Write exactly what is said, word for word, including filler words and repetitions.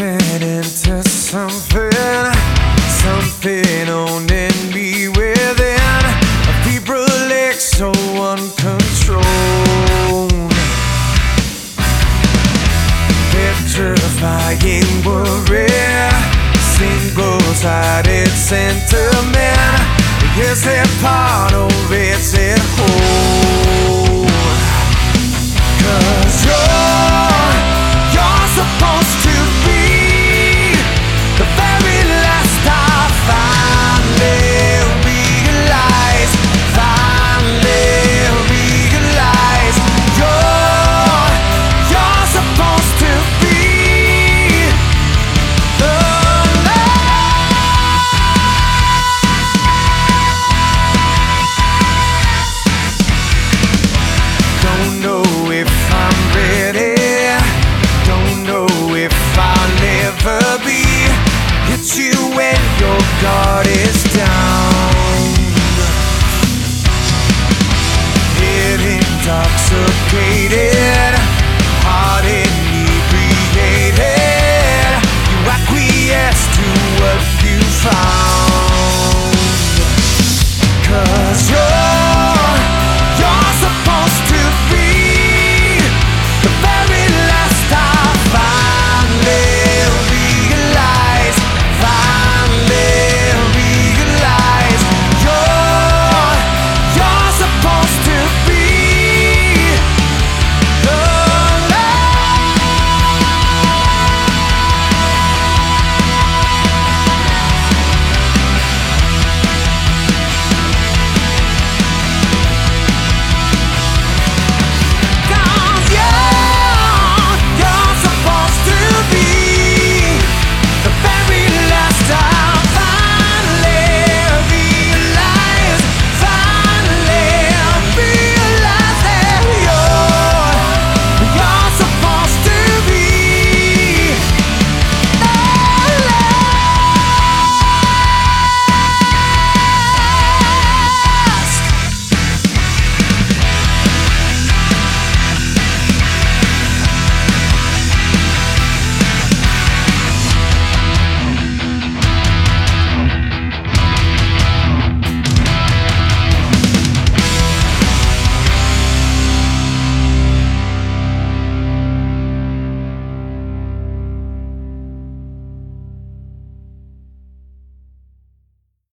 turning into something, something owning me within. A fever like so uncontrolled, petrifying worry, single-sided sentiment. Is it part or is it whole? 'Cause you're, you're supposed to be the very last I finally realize, finally realize. You're, you're supposed to be the last. Don't know if I'm ready, don't know if I'll ever be. It's you and your guardian.